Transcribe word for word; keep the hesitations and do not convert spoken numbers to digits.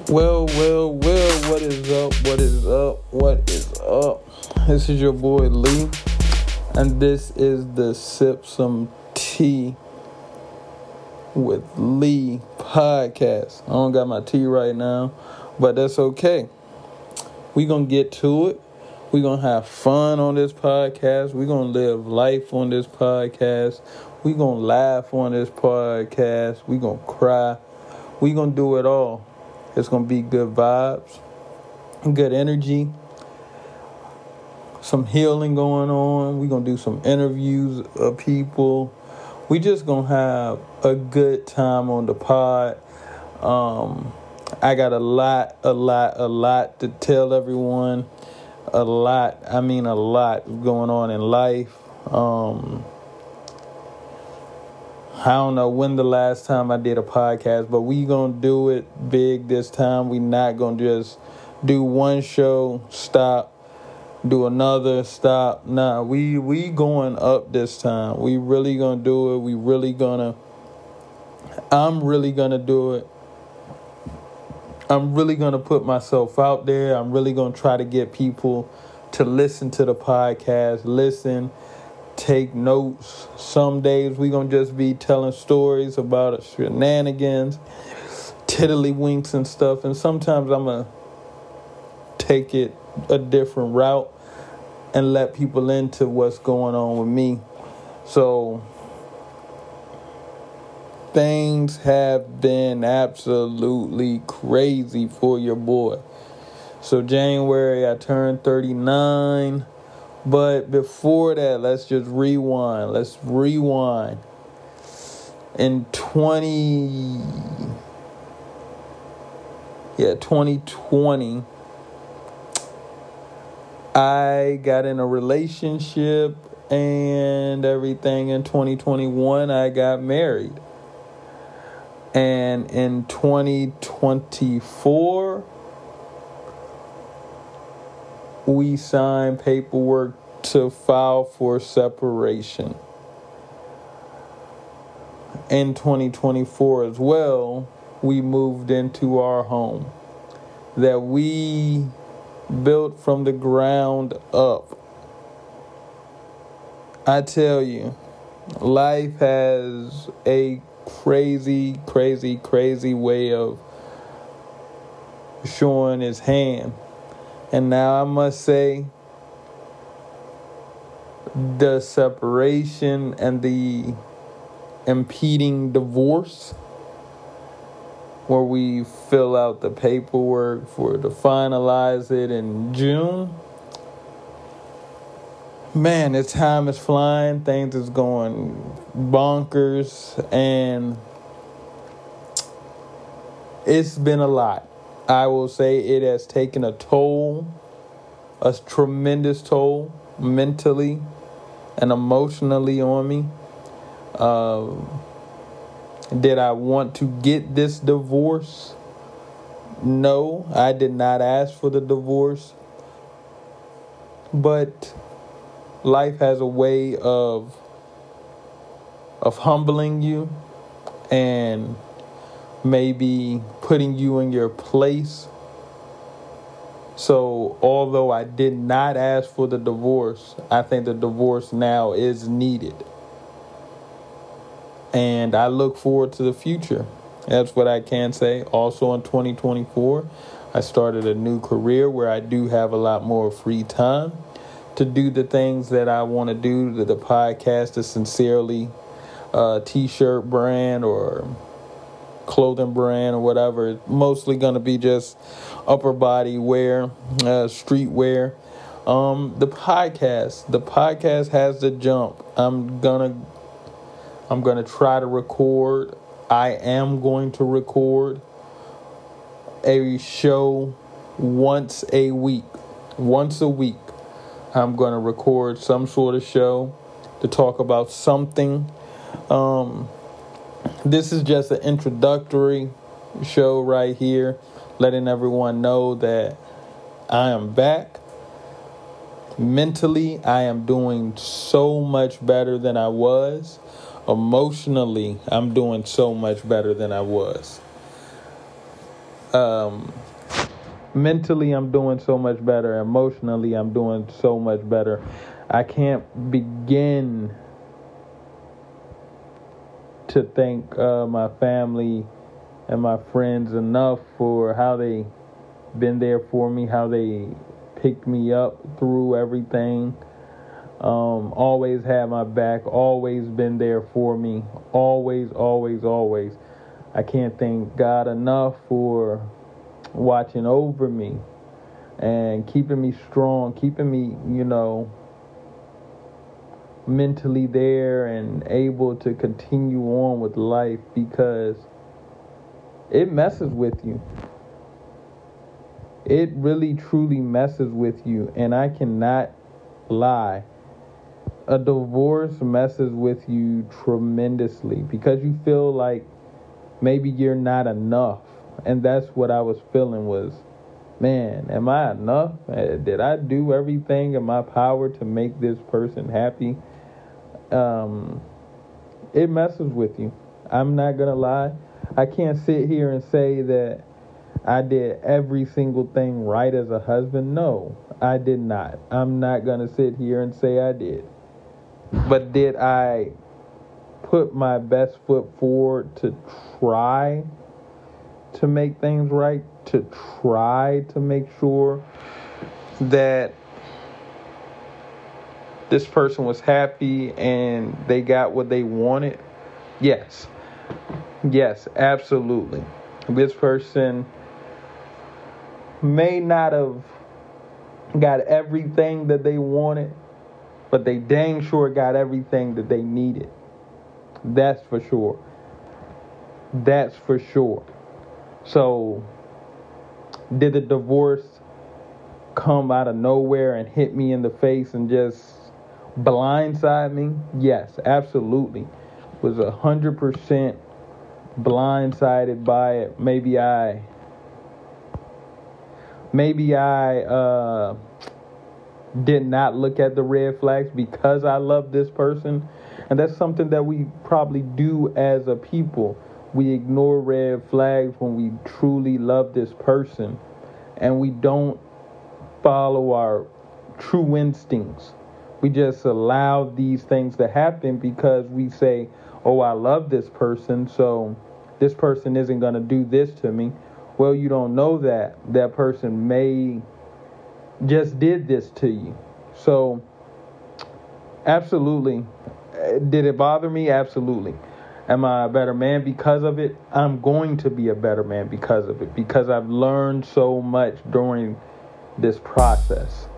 Well, well, well, what is up? What is up? What is up? This is your boy Lee, and this is the Sip Some Tea with Lee podcast. I don't got my tea right now, but that's okay. We gonna get to it. We gonna have fun on this podcast. We gonna live life on this podcast. We gonna laugh on this podcast. We gonna cry. We gonna do it all. It's going to be good vibes, good energy, some healing going on. We're going to do some interviews of people. We just going to have a good time on the pod. Um, I got a lot, a lot, a lot to tell everyone. A lot, I mean a lot going on in life. Um... I don't know when the last time I did a podcast, but we gonna do it big this time. We not gonna just do one show, stop, do another, stop. Nah, we we going up this time. We really gonna do it. We really gonna. I'm really gonna do it. I'm really gonna put myself out there. I'm really gonna try to get people to listen to the podcast, listen. Take notes. Some days we gonna just be telling stories about shenanigans, tiddlywinks and stuff. And sometimes I'm gonna take it a different route and let people into what's going on with me. So things have been absolutely crazy for your boy. So January I turned thirty-nine. But before that, let's just rewind. Let's rewind. In twenty, yeah, twenty twenty, I got in a relationship and everything. In twenty twenty-one, I got married. And in twenty twenty-four, we signed paperwork to file for separation. In twenty twenty-four as well, we moved into our home that we built from the ground up. I tell you, life has a crazy, crazy, crazy way of showing its hand. And now I must say, the separation and the impeding divorce, where we fill out the paperwork for to finalize it in June. Man, the time is flying. Things is going bonkers. And it's been a lot. I will say it has taken a toll, a tremendous toll, mentally and emotionally on me. Uh, did I want to get this divorce? No, I did not ask for the divorce. But life has a way of of humbling you and maybe putting you in your place. So although I did not ask for the divorce, I think the divorce now is needed. And I look forward to the future. That's what I can say. Also in twenty twenty-four, I started a new career where I do have a lot more free time to do the things that I want to do. The, the podcast is sincerely a t-shirt brand or clothing brand or whatever. It's mostly going to be just upper body wear, uh, street wear. Um, the podcast, the podcast has to jump. I'm gonna, I'm gonna try to record. I am going to record a show once a week. Once a week, I'm gonna record some sort of show to talk about something. Um, This is just an introductory show right here, letting everyone know that I am back. Mentally, I am doing so much better than I was. Emotionally, I'm doing so much better than I was. Um, mentally, I'm doing so much better. Emotionally, I'm doing so much better. I can't begin to thank uh, my family and my friends enough for how they been there for me, how they picked me up through everything. Um, always had my back, always been there for me, always, always, always. I can't thank God enough for watching over me and keeping me strong, keeping me, you know, mentally there and able to continue on with life, because it messes with you. It really, truly messes with you, and I cannot lie. A divorce messes with you tremendously because you feel like maybe you're not enough. And that's what I was feeling was, man, am I enough? Did I do everything in my power to make this person happy? Um, it messes with you. I'm not going to lie. I can't sit here and say that I did every single thing right as a husband. No, I did not. I'm not going to sit here and say I did. But did I put my best foot forward to try to make things right, to try to make sure that this person was happy and they got what they wanted? Yes. Yes, absolutely. This person may not have got everything that they wanted, but they dang sure got everything that they needed. That's for sure. That's for sure. So, did the divorce come out of nowhere and hit me in the face and just blindside me? Yes, absolutely. Was one hundred percent blindsided by it. Maybe I... Maybe I uh, did not look at the red flags because I love this person. And that's something that we probably do as a people. We ignore red flags when we truly love this person. And we don't follow our true instincts. We just allow these things to happen because we say, oh, I love this person, so this person isn't going to do this to me. Well, you don't know that. That person may just did this to you. So, absolutely. Did it bother me? Absolutely. Am I a better man because of it? I'm going to be a better man because of it, because I've learned so much during this process.